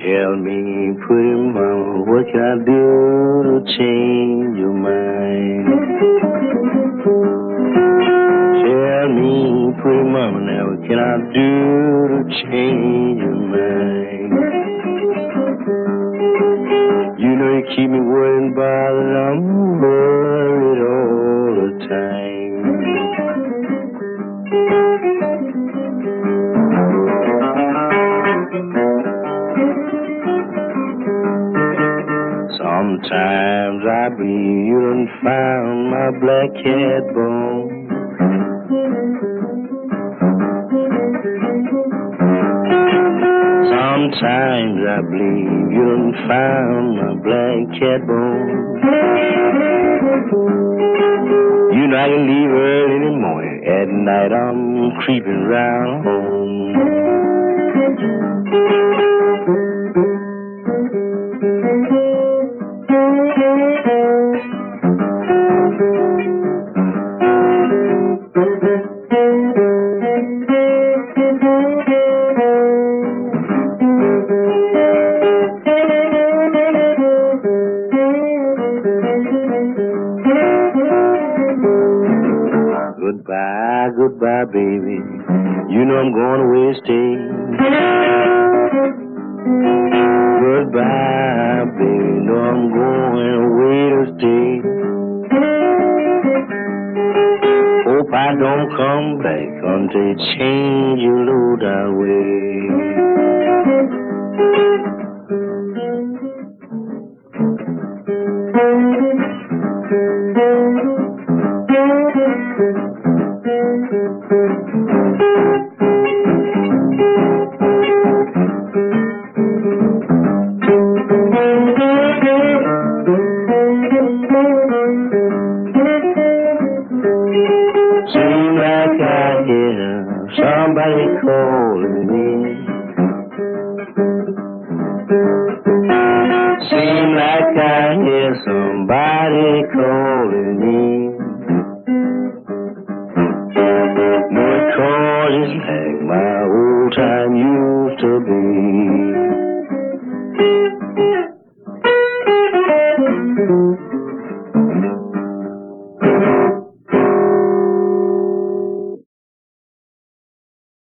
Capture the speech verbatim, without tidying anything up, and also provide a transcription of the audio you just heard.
Tell me, pretty mama, what can I do to change your mind? Tell me, pretty mama, now what can I do to change your mind? You know you keep me worried and bothered, I'm worried all the time. Sometimes I believe you done found my black cat bone. Sometimes I believe you done found my black cat bone. You know I can leave early in the morning. At night I'm creeping round home. Goodbye, goodbye, baby. You know I'm going away to stay. Goodbye, baby. You know I'm going away to stay. Hope I don't come back until you change your low down way. Seems like I hear somebody calling me. Seems like I hear somebody calling me.